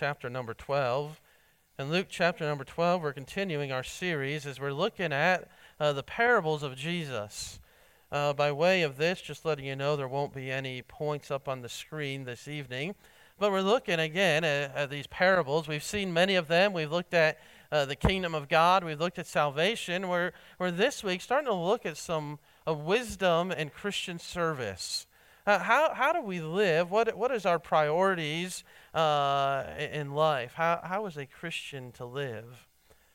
chapter number 12. In Luke chapter number 12, we're continuing our series as we're looking at the parables of Jesus. By way of this, just letting you know there won't be any points up on the screen this evening. But we're looking again at these parables. We've seen many of them. We've looked at the kingdom of God. We've looked at salvation. We're this week starting to look at some wisdom and Christian service. How do we live? What is our priorities in life? How is a Christian to live?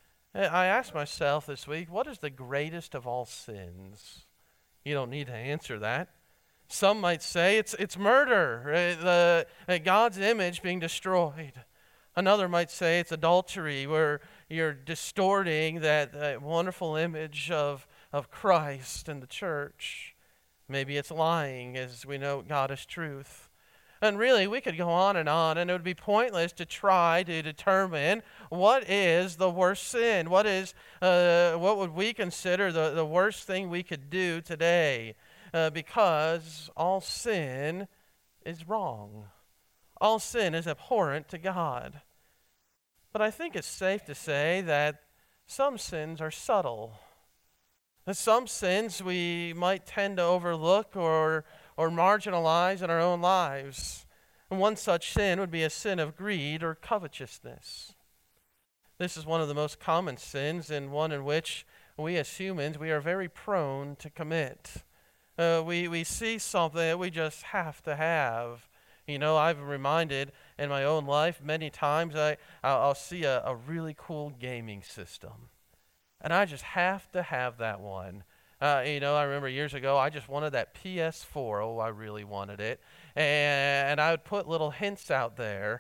I asked myself this week, what is the greatest of all sins? You don't need to answer that. Some might say it's murder, God's image being destroyed. Another might say it's adultery, where you're distorting that wonderful image of Christ and the church. Maybe it's lying, as we know God is truth. And really, we could go on, and it would be pointless to try to determine what is the worst sin. What would we consider the worst thing we could do today? Because all sin is wrong. All sin is abhorrent to God. But I think it's safe to say that some sins are subtle. That some sins we might tend to overlook or marginalize in our own lives. And one such sin would be a sin of greed or covetousness. This is one of the most common sins, and one in which we as humans, we are very prone to commit. We see something that we just have to have. You know, I've been reminded in my own life many times I'll see a really cool gaming system. And I just have to have that one. I remember years ago, I just wanted that PS4. Oh, I really wanted it. And I would put little hints out there,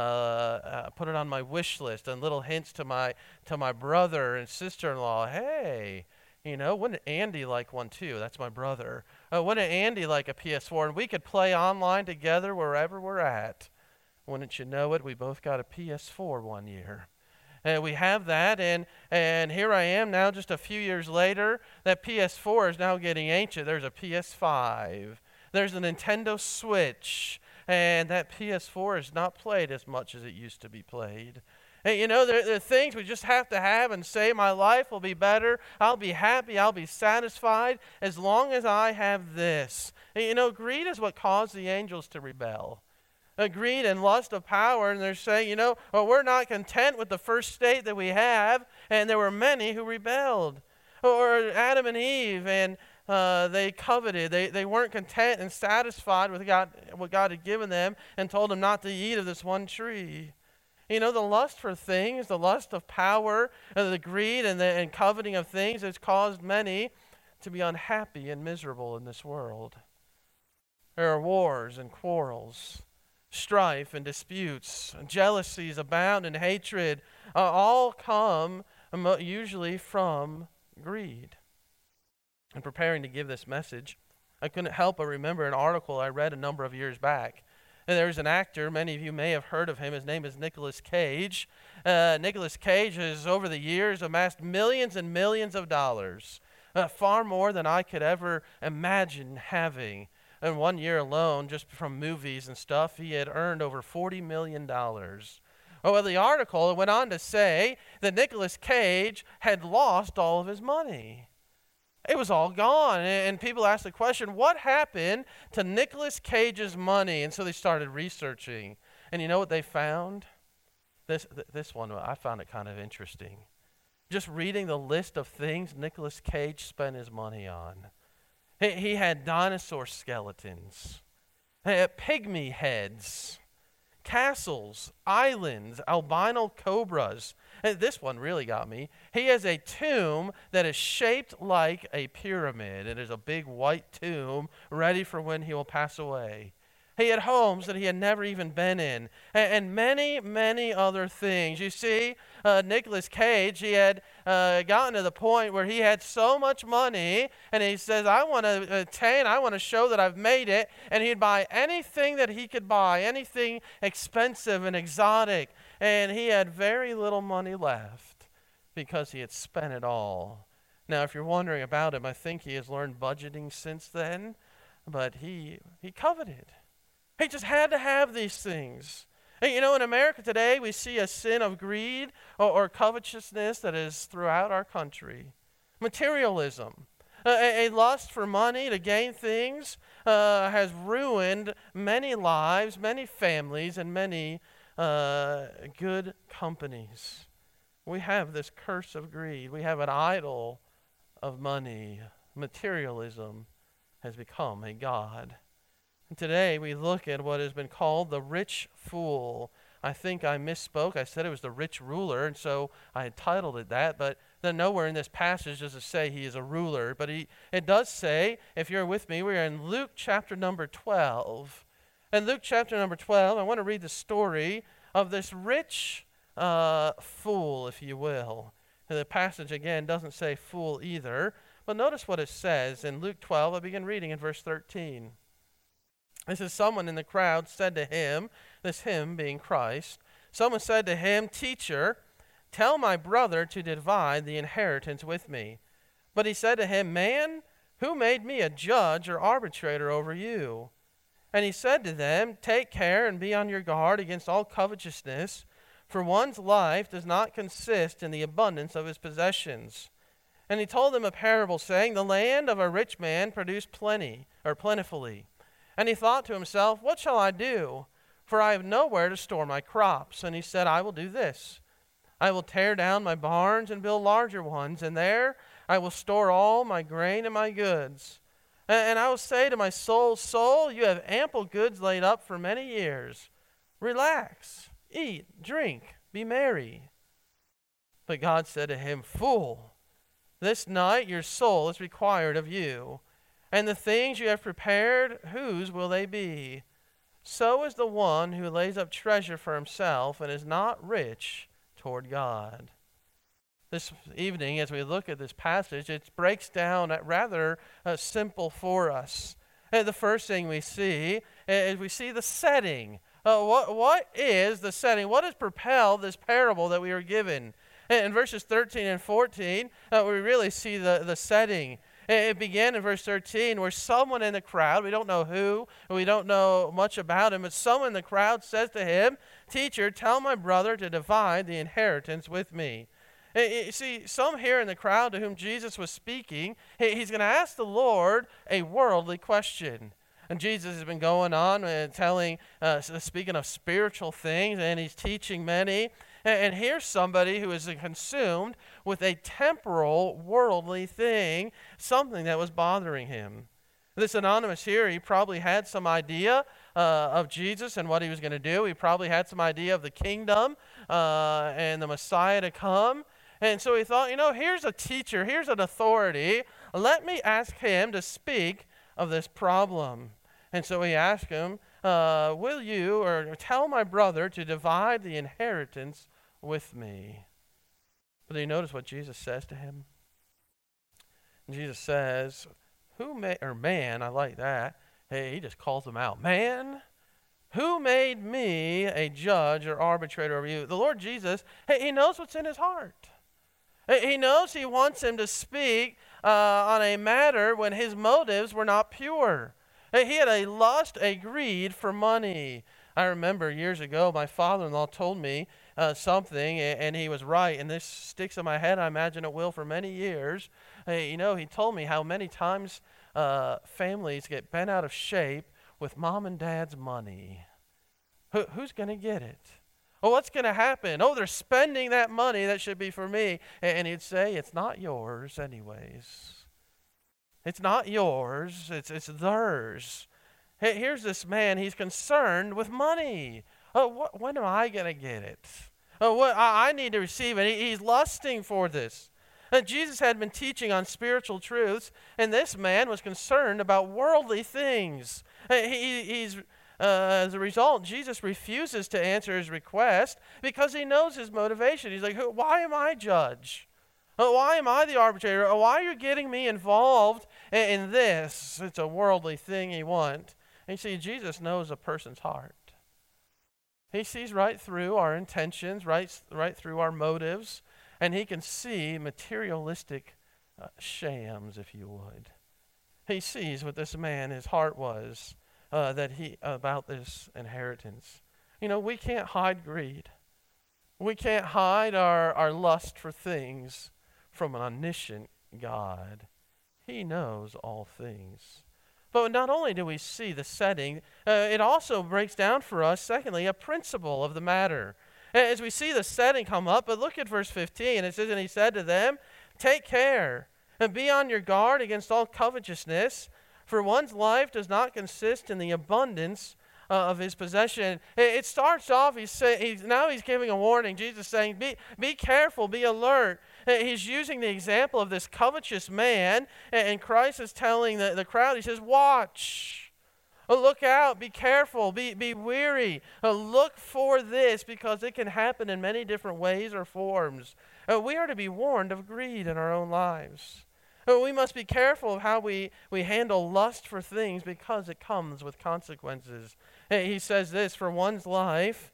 put it on my wish list, and little hints to my brother and sister-in-law. Hey, wouldn't Andy like one too? That's my brother. Wouldn't Andy like a PS4? And we could play online together wherever we're at. Wouldn't you know it, we both got a PS4 one year. And we have that, and here I am now just a few years later. That PS4 is now getting ancient. There's a PS5. There's a Nintendo Switch. And that PS4 is not played as much as it used to be played. And there are things we just have to have and say, my life will be better. I'll be happy. I'll be satisfied as long as I have this. And greed is what caused the angels to rebel. Greed and lust of power, and they're saying, we're not content with the first state that we have, and there were many who rebelled. Or Adam and Eve, and they coveted. They weren't content and satisfied with what God had given them and told them not to eat of this one tree. The lust for things, the lust of power, the greed and coveting of things has caused many to be unhappy and miserable in this world. There are wars and quarrels, strife and disputes, jealousies abound, and hatred all come usually from greed. In preparing to give this message, I couldn't help but remember an article I read a number of years back. And there's an actor, many of you may have heard of him. His name is Nicolas Cage. Nicolas Cage has, over the years, amassed millions and millions of dollars, far more than I could ever imagine having. In 1 year alone, just from movies and stuff, he had earned over $40 million. Well, the article went on to say that Nicolas Cage had lost all of his money. It was all gone. And people asked the question, what happened to Nicolas Cage's money? And so they started researching. And you know what they found? This one, I found it kind of interesting. Just reading the list of things Nicolas Cage spent his money on. He had dinosaur skeletons, pygmy heads, castles, islands, albino cobras. And this one really got me. He has a tomb that is shaped like a pyramid. It is a big white tomb ready for when he will pass away. He had homes that he had never even been in, and many, many other things. You see, Nicolas Cage, he had gotten to the point where he had so much money, and he says, I want to show that I've made it, and he'd buy anything that he could buy, anything expensive and exotic, and he had very little money left because he had spent it all. Now, if you're wondering about him, I think he has learned budgeting since then, but he coveted. He just had to have these things. Hey, in America today, we see a sin of greed or covetousness that is throughout our country. Materialism. A lust for money to gain things has ruined many lives, many families, and many good companies. We have this curse of greed. We have an idol of money. Materialism has become a god. And today we look at what has been called the rich fool. I think I misspoke. I said it was the rich ruler, and so I had titled it that, but then nowhere in this passage does it say he is a ruler. But it does say, if you're with me, we're in Luke chapter number 12. In Luke chapter number 12, I want to read the story of this rich fool, if you will. And the passage, again, doesn't say fool either. But notice what it says in Luke 12. I begin reading in verse 13. This is someone in the crowd said to him, this him being Christ, someone said to him, "Teacher, tell my brother to divide the inheritance with me." But he said to him, "Man, who made me a judge or arbitrator over you?" And he said to them, "Take care and be on your guard against all covetousness, for one's life does not consist in the abundance of his possessions." And he told them a parable, saying, "The land of a rich man produced plentifully. And he thought to himself, 'What shall I do? For I have nowhere to store my crops.' And he said, 'I will do this. I will tear down my barns and build larger ones, and there I will store all my grain and my goods. And I will say to my soul, Soul, you have ample goods laid up for many years. Relax, eat, drink, be merry.' But God said to him, 'Fool, this night your soul is required of you. And the things you have prepared, whose will they be? So is the one who lays up treasure for himself and is not rich toward God.'" This evening, as we look at this passage, it breaks down rather simple for us. And the first thing we see is we see the setting. What is the setting? What has propelled this parable that we are given? In verses 13 and 14, we really see the setting. It began in verse 13 where someone in the crowd, we don't know who, we don't know much about him, but someone in the crowd says to him, "Teacher, tell my brother to divide the inheritance with me." You see, some here in the crowd to whom Jesus was speaking, he's going to ask the Lord a worldly question. And Jesus has been going on and speaking of spiritual things, and he's teaching many. And here's somebody who is consumed with a temporal, worldly thing, something that was bothering him. This anonymous here, he probably had some idea of Jesus and what he was going to do. He probably had some idea of the kingdom and the Messiah to come. And so he thought, here's a teacher, here's an authority. Let me ask him to speak of this problem. And so he asked him, "Will you or tell my brother to divide the inheritance with me?" But do you notice what Jesus says to him? Jesus says, man, I like that. Hey, he just calls him out. "Man, who made me a judge or arbitrator over you?" The Lord Jesus, he knows what's in his heart. He knows he wants him to speak on a matter when his motives were not pure. He had a lust, a greed for money. I remember years ago, my father-in-law told me something, and he was right, and this sticks in my head. I imagine it will for many years. He told me how many times families get bent out of shape with mom and dad's money. Who's going to get it? Oh, what's going to happen? Oh, they're spending that money that should be for me. And he'd say, "It's not yours anyways. It's not yours, it's theirs." Hey, here's this man, he's concerned with money. Oh, when am I going to get it? Oh, I need to receive it. He's lusting for this. Jesus had been teaching on spiritual truths, and this man was concerned about worldly things. As a result, Jesus refuses to answer his request because he knows his motivation. He's like, "Why am I judge? Why am I the arbitrator? Why are you getting me involved in this?" It's a worldly thing you want. And you see, Jesus knows a person's heart. He sees right through our intentions, right through our motives, and he can see materialistic shams, if you would. He sees what this man, his heart was, about this inheritance. we can't hide greed. We can't hide our lust for things from an omniscient God. He knows all things. But not only do we see the setting, it also breaks down for us, secondly, a principle of the matter. As we see the setting come up, but look at verse 15. It says, "And he said to them, take care, and be on your guard against all covetousness, for one's life does not consist in the abundance of his possession." It starts off, now he's giving a warning. Jesus is saying, be careful, be alert. He's using the example of this covetous man, and Christ is telling the crowd, he says, watch. Look out, be careful, be wary. Look for this, because it can happen in many different ways or forms. We are to be warned of greed in our own lives. We must be careful of how we handle lust for things, because it comes with consequences. He says this, for one's life,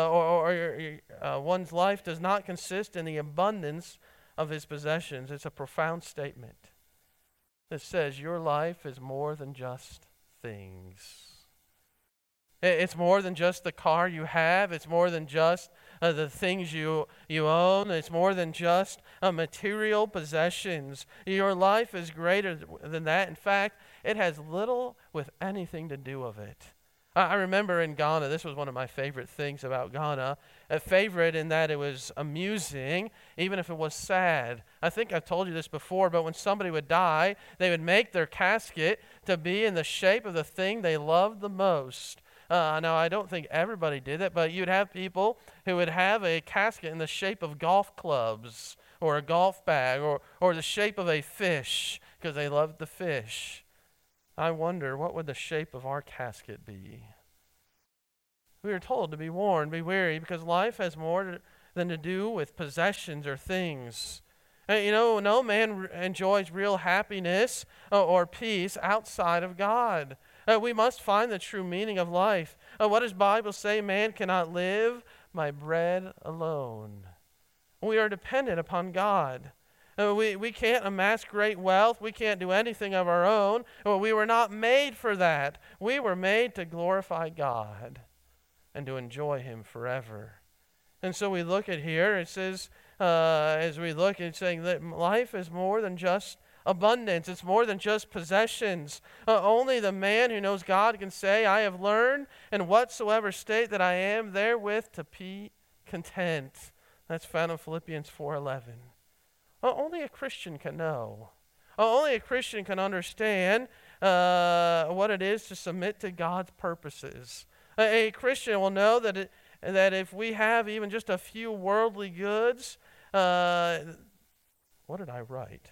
one's life does not consist in the abundance of his possessions. It's a profound statement that says your life is more than just things. It's more than just the car you have. It's more than just the things you own. It's more than just material possessions. Your life is greater than that. In fact, it has little with anything to do with it. I remember in Ghana, this was one of my favorite things about Ghana, a favorite in that it was amusing, even if it was sad. I think I've told you this before, but when somebody would die, they would make their casket to be in the shape of the thing they loved the most. Now, I don't think everybody did that, but you'd have people who would have a casket in the shape of golf clubs or a golf bag or the shape of a fish because they loved the fish. I wonder, what would the shape of our casket be? We are told to be warned, be wary, because life has more than to do with possessions or things. No man enjoys real happiness or peace outside of God. We must find the true meaning of life. What does the Bible say? Man cannot live by bread alone. We are dependent upon God. We can't amass great wealth. We can't do anything of our own. We were not made for that. We were made to glorify God and to enjoy Him forever. And so we look at here, it says, as we look, it's saying that life is more than just abundance. It's more than just possessions. Only the man who knows God can say, I have learned in whatsoever state that I am therewith to be content. That's found in Philippians 4:11. Only a Christian can know. Only a Christian can understand what it is to submit to God's purposes. A Christian will know that if we have even just a few worldly goods, what did I write?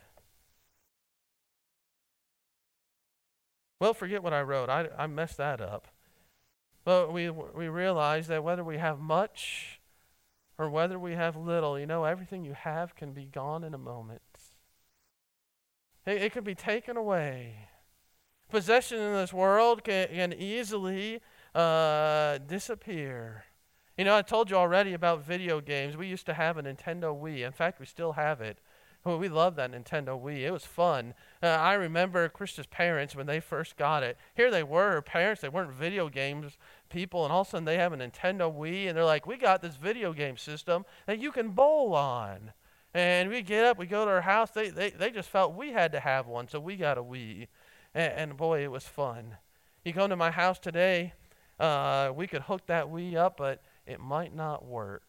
Well, forget what I wrote. I messed that up. But we realize that whether we have much or whether we have little, everything you have can be gone in a moment. It can be taken away. Possession in this world can easily disappear. I told you already about video games. We used to have a Nintendo Wii. In fact, we still have it. Well, we loved that Nintendo Wii. It was fun. I remember Krista's parents when they first got it. Here they were, her parents, they weren't video games people, and all of a sudden they have a Nintendo Wii, and they're like, we got this video game system that you can bowl on. And we get up, we go to our house. They just felt we had to have one, so we got a Wii. And boy, it was fun. You come to my house today, we could hook that Wii up, but it might not work.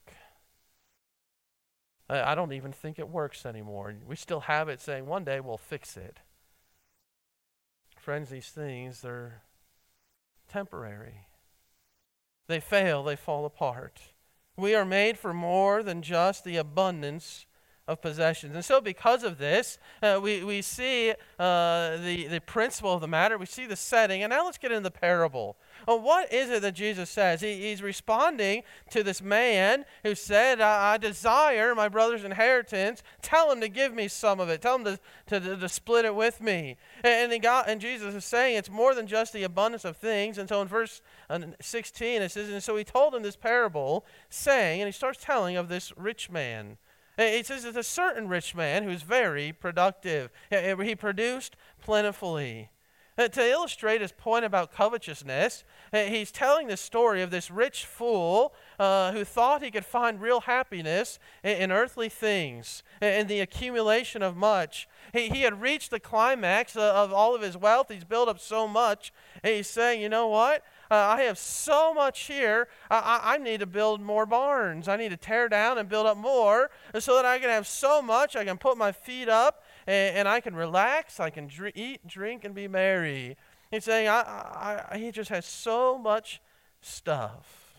I don't even think it works anymore. We still have it saying one day we'll fix it. Friends, these things, they're temporary. They fail, they fall apart. We are made for more than just the abundance of possessions. And so because of this, we see the principle of the matter. We see the setting. And now let's get into the parable. What is it that Jesus says? He's responding to this man who said, I desire my brother's inheritance. Tell him to give me some of it. Tell him to split it with me. And Jesus is saying it's more than just the abundance of things. And so in verse 16 it says, and so he told him this parable, saying, and he starts telling of this rich man. It says it's a certain rich man who's very productive. He produced plentifully. To illustrate his point about covetousness, he's telling the story of this rich fool who thought he could find real happiness in earthly things, in the accumulation of much. He had reached the climax of all of his wealth. He's built up so much. And he's saying, you know what? I have so much here. I need to build more barns. I need to tear down and build up more so that I can have so much. I can put my feet up and I can relax. I can eat, drink, and be merry. He's saying he just has so much stuff.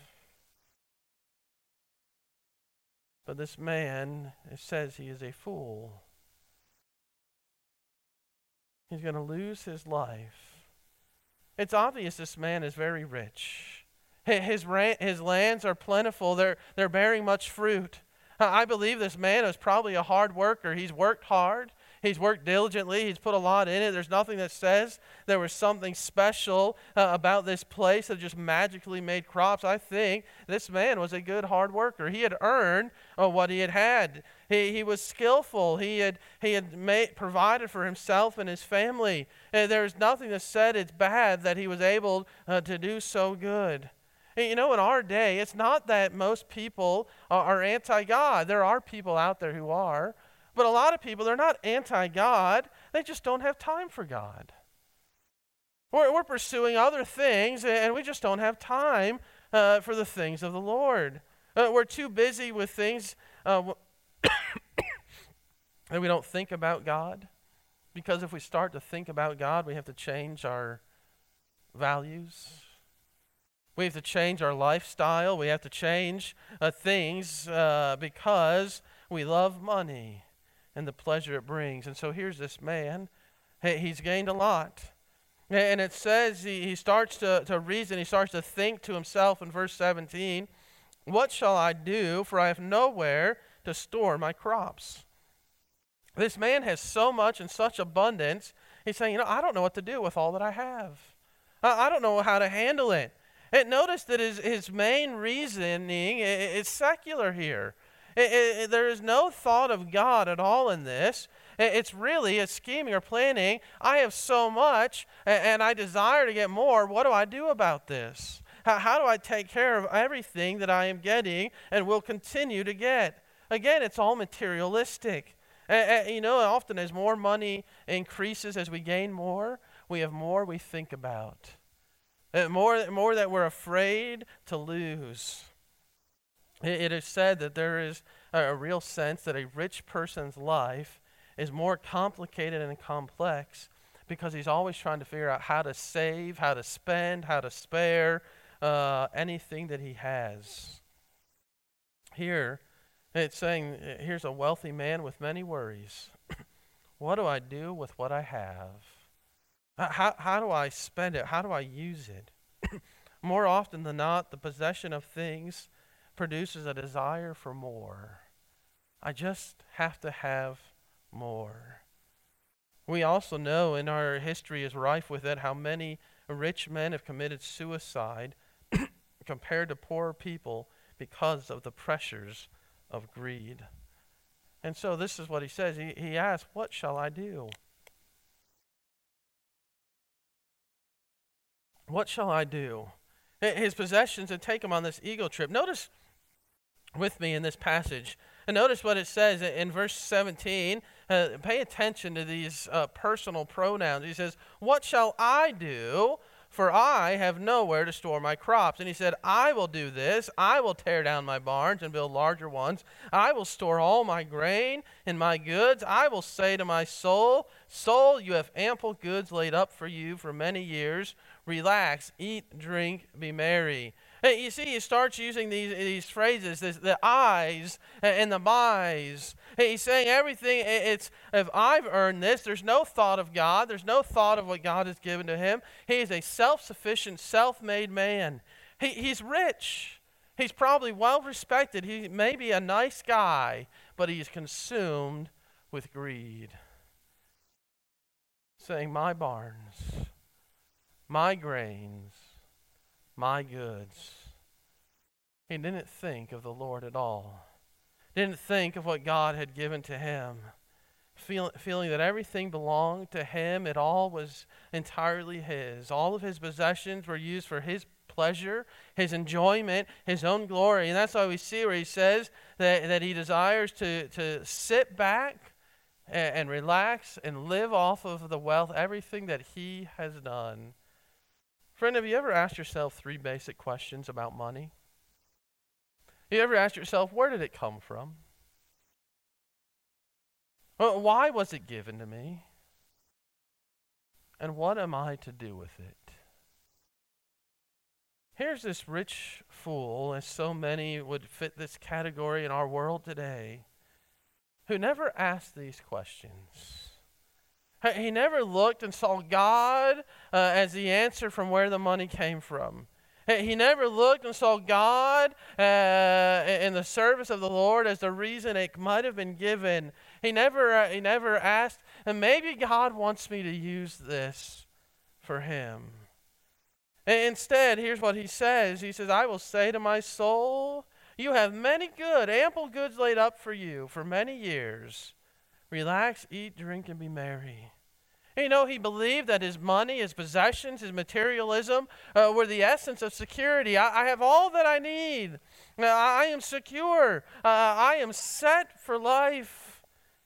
But this man, it says he is a fool. He's going to lose his life. It's obvious this man is very rich. His lands are plentiful. They're bearing much fruit. I believe this man is probably a hard worker. He's worked hard. He's worked diligently. He's put a lot in it. There's nothing that says there was something special about this place that just magically made crops. I think this man was a good hard worker. He had earned what he had had. He was skillful. He had provided for himself and his family. There's nothing that said it's bad that he was able to do so good. You know, in our day, it's not that most people are anti-God. There are people out there who are. But a lot of people, they're not anti-God. They just don't have time for God. We're pursuing other things, and we just don't have time for the things of the Lord. We're too busy with things and we don't think about God. Because if we start to think about God, we have to change our values. We have to change our lifestyle. We have to change things because we love money and the pleasure it brings. And so here's this man. He's gained a lot. And it says he starts to reason. He starts to think to himself in verse 17, what shall I do? For I have nowhere to store my crops. This man has so much and such abundance. He's saying, I don't know what to do with all that I have. I don't know how to handle it. And notice that his main reasoning is secular here. There is no thought of God at all in this. It's really a scheming or planning. I have so much and I desire to get more. What do I do about this? How do I take care of everything that I am getting and will continue to get? Again, it's all materialistic. Often as more money increases, as we gain more, we have more we think about. More that we're afraid to lose. It is said that there is a real sense that a rich person's life is more complicated and complex because he's always trying to figure out how to save, how to spend, how to spare anything that he has. Here, it's saying, here's a wealthy man with many worries. What do I do with what I have? How do I spend it? How do I use it? More often than not, the possession of things produces a desire for more. I just have to have more. We also know, and our history is rife with it, how many rich men have committed suicide compared to poor people because of the pressures of greed. And so this is what he says. He asks, what shall I do? What shall I do? His possessions had taken him on this ego trip. Notice with me in this passage, and notice what it says in verse 17. Pay attention to these personal pronouns. He says, what shall I do? For I have nowhere to store my crops. And he said, I will do this. I will tear down my barns and build larger ones. I will store all my grain and my goods. I will say to my soul, soul, you have ample goods laid up for you for many years. Relax, eat, drink, be merry. You see, he starts using these phrases, the I's and the my's. He's saying everything, it's, if I've earned this, there's no thought of God. There's no thought of what God has given to him. He is a self-sufficient, self-made man. He's rich. He's probably well-respected. He may be a nice guy, but he's consumed with greed. Saying, my barns, my grains, my goods. He didn't think of the Lord at all. Didn't think of what God had given to him. feeling that everything belonged to him. It all was entirely his. All of his possessions were used for his pleasure, his enjoyment, his own glory. And that's why we see where he says that he desires to sit back and relax and live off of the wealth, everything that he has done. Friend, have you ever asked yourself 3 basic questions about money? You ever asked yourself, where did it come from? Why was it given to me? And what am I to do with it? Here's this rich fool, as so many would fit this category in our world today, who never asked these questions. He never looked and saw God as the answer from where the money came from. He never looked and saw God in the service of the Lord as the reason it might have been given. He never asked, and maybe God wants me to use this for him. Instead, here's what he says. He says, I will say to my soul, you have many ample goods laid up for you for many years. Relax, eat, drink, and be merry. You know, he believed that his money, his possessions, his materialism were the essence of security. I have all that I need. I am secure. I am set for life.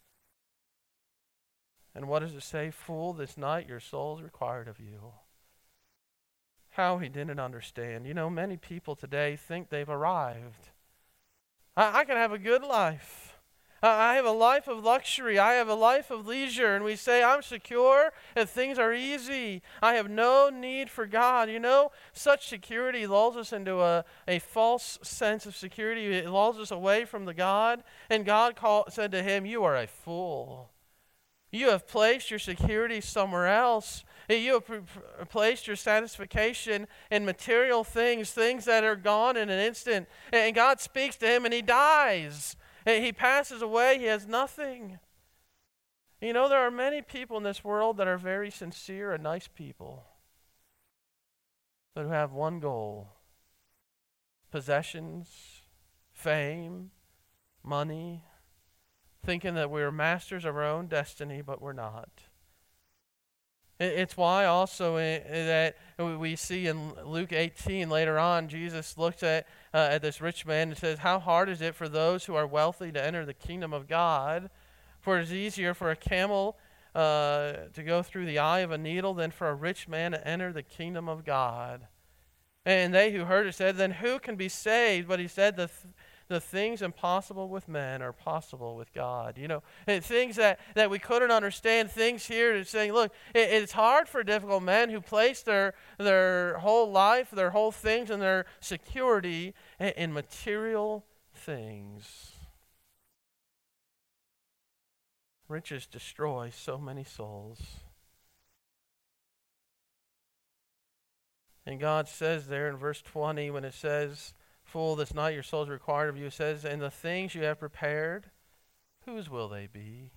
And what does it say? Fool, this night your soul is required of you. How he didn't understand. You know, many people today think they've arrived. I can have a good life. I have a life of luxury. I have a life of leisure. And we say, I'm secure and things are easy. I have no need for God. You know, such security lulls us into a false sense of security. It lulls us away from the God. And God said to him, you are a fool. You have placed your security somewhere else. You have placed your satisfaction in material things that are gone in an instant. And God speaks to him and he dies. He passes away. He has nothing. You know, there are many people in this world that are very sincere and nice people that have one goal: possessions, fame, money, thinking that we're masters of our own destiny, but we're not. It's why also that we see in Luke 18 later on, Jesus looks at this rich man and says, how hard is it for those who are wealthy to enter the kingdom of God? For it is easier for a camel to go through the eye of a needle than for a rich man to enter the kingdom of God. And they who heard it said, then who can be saved? But he said, the things impossible with men are possible with God. You know, things that we couldn't understand, things here is saying, look, it's hard for difficult men who place their whole life, their whole things, and their security in material things. Riches destroy so many souls. And God says there in verse 20, when it says, fool, this night your soul is required of you, it says, and the things you have prepared, whose will they be?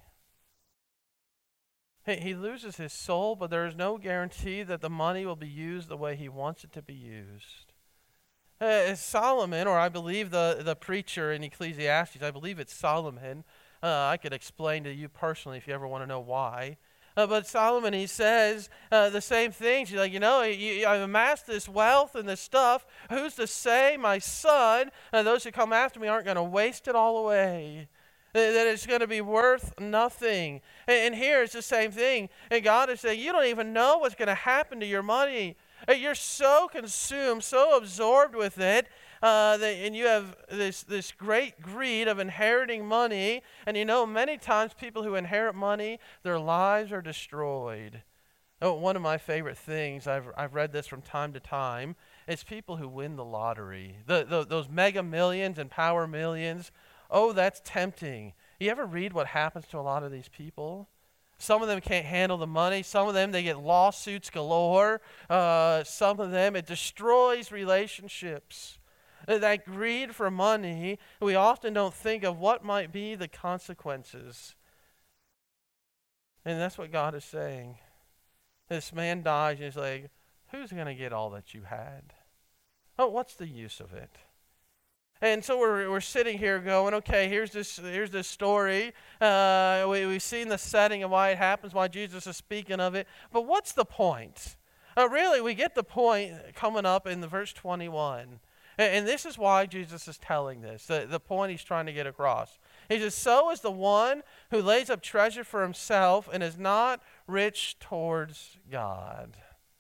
He loses his soul, but there is no guarantee that the money will be used the way he wants it to be used. Solomon, or I believe the preacher in Ecclesiastes, I believe it's Solomon. I could explain to you personally if you ever want to know why. But Solomon, he says the same things. He's like, I've amassed this wealth and this stuff. Who's to say my son and those who come after me aren't going to waste it all away? That it's going to be worth nothing. And here it's the same thing. And God is saying, you don't even know what's going to happen to your money. You're so consumed, so absorbed with it, and you have this great greed of inheriting money. And many times people who inherit money, their lives are destroyed. Oh, one of my favorite things, I've read this from time to time, is people who win the lottery. Those mega millions and power millions. Oh, that's tempting. You ever read what happens to a lot of these people? Some of them can't handle the money. Some of them, they get lawsuits galore. Some of them, it destroys relationships. That greed for money, we often don't think of what might be the consequences. And that's what God is saying. This man dies, and he's like, who's going to get all that you had? Oh, what's the use of it? And so we're sitting here going, okay, here's this story. We've seen the setting of why it happens, why Jesus is speaking of it. But what's the point? Really, we get the point coming up in the verse 21. And this is why Jesus is telling this, the point he's trying to get across. He says, so is the one who lays up treasure for himself and is not rich towards God.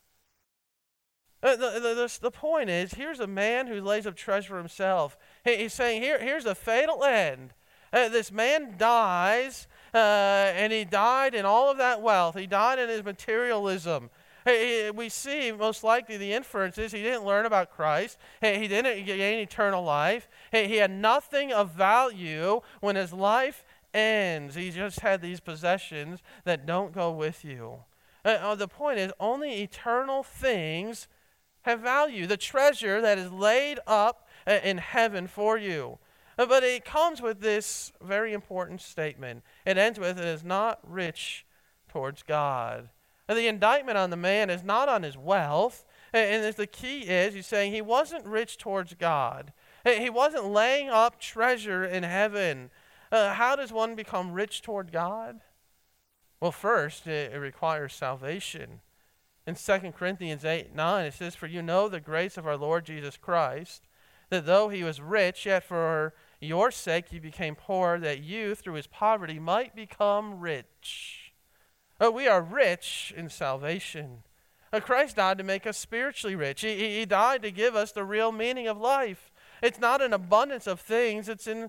The point is, here's a man who lays up treasure for himself. He's saying, here's a fatal end. This man dies, and he died in all of that wealth. He died in his materialism. We see, most likely, the inference is he didn't learn about Christ. He didn't gain eternal life. He had nothing of value when his life ends. He just had these possessions that don't go with you. The point is, only eternal things have value. The treasure that is laid up in heaven for you. But it comes with this very important statement. It ends with, it is not rich towards God. And the indictment on the man is not on his wealth. And the key is, he's saying he wasn't rich towards God. He wasn't laying up treasure in heaven. How does one become rich toward God? Well, first, it requires salvation. In 2 Corinthians 8:9, it says, for you know the grace of our Lord Jesus Christ, that though he was rich, yet for your sake he became poor, that you, through his poverty, might become rich. We are rich in salvation. Christ died to make us spiritually rich. He died to give us the real meaning of life. It's not an abundance of things, it's in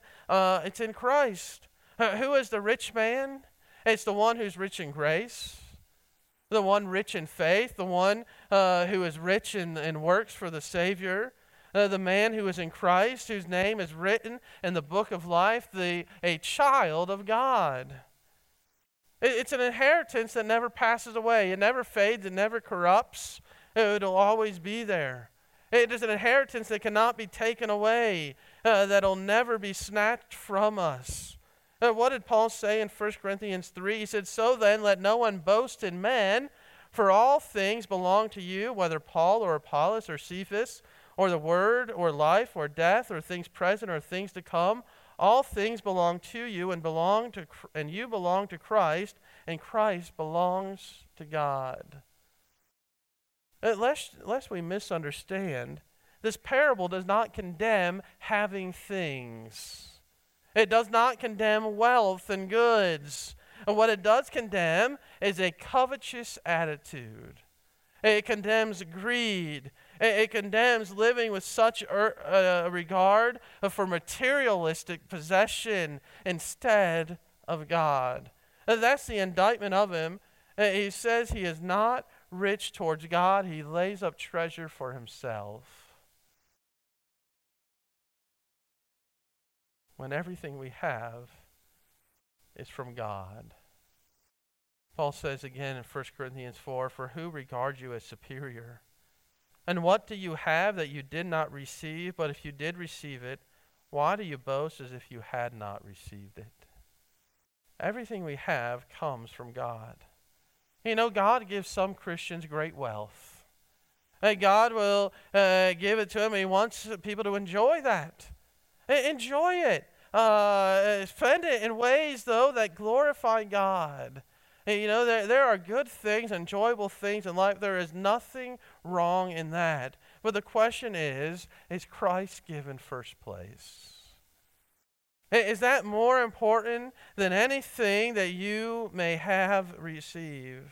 Christ. Who is the rich man? It's the one who's rich in grace, the one rich in faith, the one who is rich in works for the Savior, the man who is in Christ, whose name is written in the book of life, a child of God. It's an inheritance that never passes away. It never fades. It never corrupts. It'll always be there. It is an inheritance that cannot be taken away, that'll never be snatched from us. What did Paul say in 1 Corinthians 3? He said, so then let no one boast in men, for all things belong to you, whether Paul or Apollos or Cephas, or the word or life or death or things present or things to come. All things belong to you and you belong to Christ, and Christ belongs to God. Lest we misunderstand, this parable does not condemn having things. It does not condemn wealth and goods. And what it does condemn is a covetous attitude. It condemns greed. It condemns living with such regard for materialistic possession instead of God. That's the indictment of him. He says he is not rich towards God. He lays up treasure for himself. When everything we have is from God. Paul says again in 1 Corinthians 4, for who regards you as superior? And what do you have that you did not receive? But if you did receive it, why do you boast as if you had not received it? Everything we have comes from God. You know, God gives some Christians great wealth. God will give it to them. He wants people to enjoy that. Enjoy it. Spend it in ways, though, that glorify God. You know, there are good things, enjoyable things in life. There is nothing wrong in that. But the question is Christ given first place? Is that more important than anything that you may have received?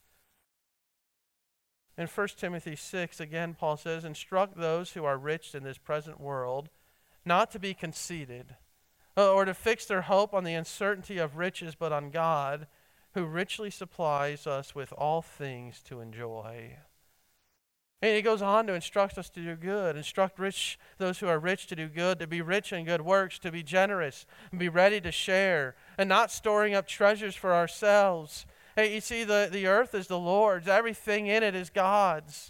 In 1 Timothy 6, again, Paul says, instruct those who are rich in this present world not to be conceited, or to fix their hope on the uncertainty of riches, but on God, who richly supplies us with all things to enjoy. And he goes on to instruct us to do good, instruct those who are rich to do good, to be rich in good works, to be generous, and be ready to share, and not storing up treasures for ourselves. Hey, you see, the earth is the Lord's. Everything in it is God's.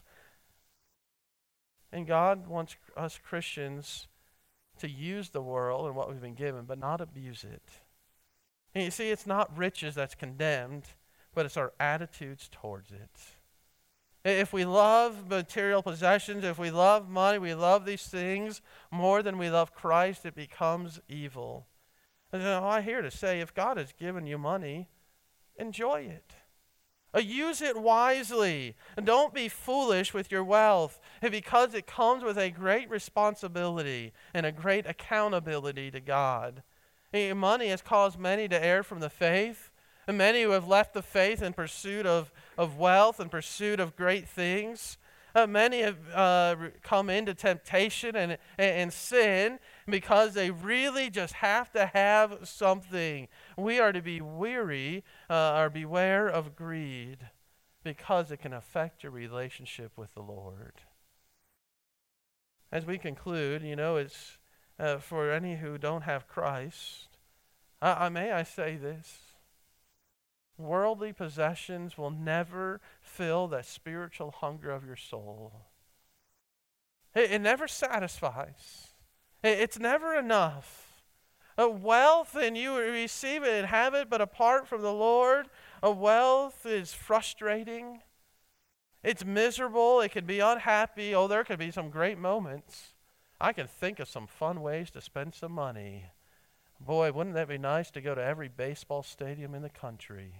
And God wants us Christians to use the world and what we've been given, but not abuse it. And you see, it's not riches that's condemned, but it's our attitudes towards it. If we love material possessions, if we love money, we love these things more than we love Christ, it becomes evil. And I'm here to say, if God has given you money, enjoy it. Use it wisely. And don't be foolish with your wealth, because it comes with a great responsibility and a great accountability to God. Money has caused many to err from the faith, and many who have left the faith in pursuit of wealth and pursuit of great things. Many have come into temptation and sin because they really just have to have something. We are to be weary or beware of greed, because it can affect your relationship with the Lord. As we conclude, it's for any who don't have Christ, may I say this: worldly possessions will never fill that spiritual hunger of your soul. It never satisfies. It's never enough. Wealth, and you receive it and have it, but apart from the Lord, wealth is frustrating. It's miserable. It can be unhappy. There could be some great moments. I can think of some fun ways to spend some money. Boy, wouldn't that be nice to go to every baseball stadium in the country?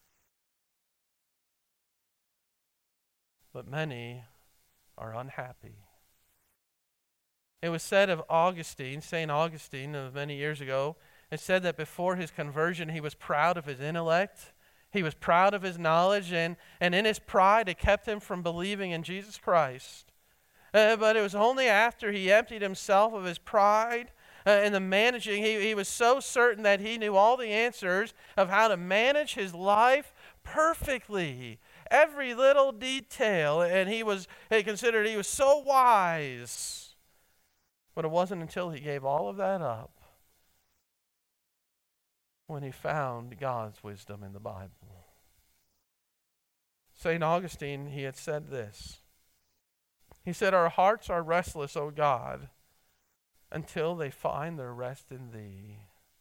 But many are unhappy. It was said of Augustine, St. Augustine of many years ago, it said that before his conversion he was proud of his intellect, he was proud of his knowledge, and in his pride it kept him from believing in Jesus Christ. But it was only after he emptied himself of his pride and the managing, he was so certain that he knew all the answers of how to manage his life perfectly, every little detail, and he considered he was so wise. But it wasn't until he gave all of that up when he found God's wisdom in the Bible. St. Augustine, he had said this. He said, "Our hearts are restless, O God, until they find their rest in Thee."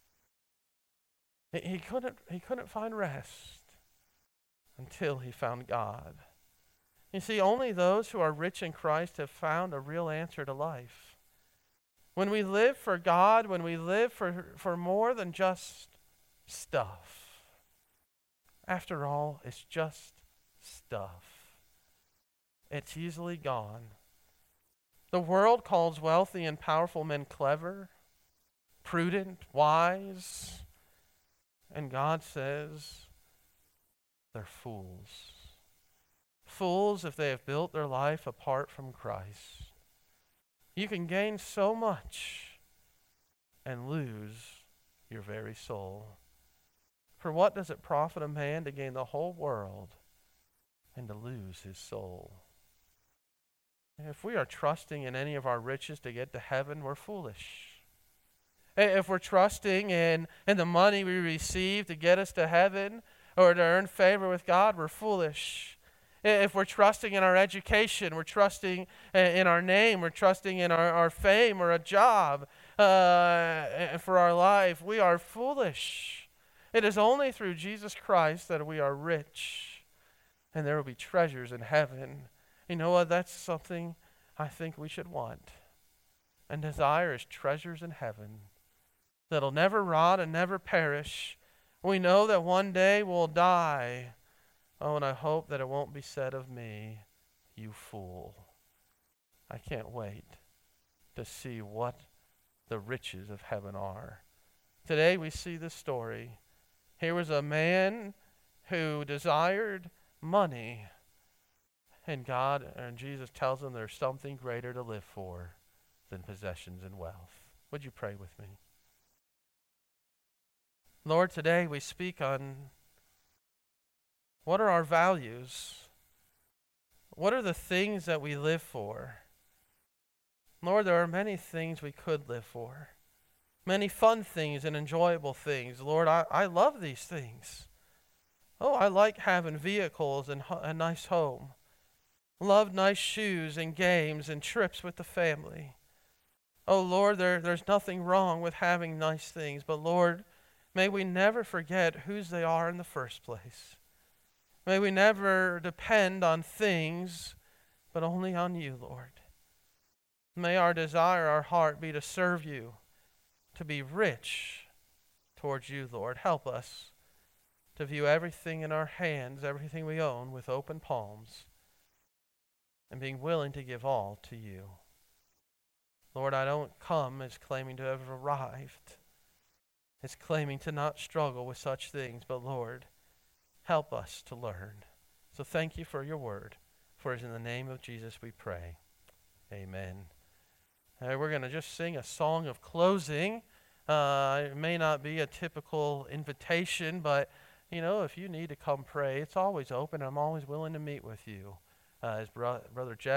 He couldn't find rest until he found God. You see, only those who are rich in Christ have found a real answer to life. When we live for God, when we live for more than just stuff. After all, it's just stuff. It's easily gone. The world calls wealthy and powerful men clever, prudent, wise, and God says they're fools. Fools if they have built their life apart from Christ. You can gain so much and lose your very soul. For what does it profit a man to gain the whole world and to lose his soul? If we are trusting in any of our riches to get to heaven, we're foolish. If we're trusting in the money we receive to get us to heaven or to earn favor with God, we're foolish. If we're trusting in our education, we're trusting in our name, we're trusting in our fame or a job for our life, we are foolish. It is only through Jesus Christ that we are rich, and there will be treasures in heaven. You know what? That's something I think we should want and desire, is treasures in heaven that'll never rot and never perish. We know that one day we'll die. Oh, and I hope that it won't be said of me, "You fool." I can't wait to see what the riches of heaven are. Today we see this story. Here was a man who desired money, and Jesus tells him there's something greater to live for than possessions and wealth. Would you pray with me? Lord, today we speak on what are our values? What are the things that we live for? Lord, there are many things we could live for. Many fun things and enjoyable things. Lord, I love these things. Oh, I like having vehicles and a nice home. Love nice shoes and games and trips with the family. Oh, Lord, there's nothing wrong with having nice things. But, Lord, may we never forget whose they are in the first place. May we never depend on things, but only on you, Lord. May our desire, our heart be to serve you, to be rich towards you, Lord. Help us to view everything in our hands, everything we own, with open palms, and being willing to give all to you. Lord, I don't come as claiming to have arrived, as claiming to not struggle with such things, but Lord, help us to learn. So thank you for your word. For it is in the name of Jesus we pray. Amen. We're going to just sing a song of closing. It may not be a typical invitation, but if you need to come pray, it's always open. I'm always willing to meet with you. As Brother Jeff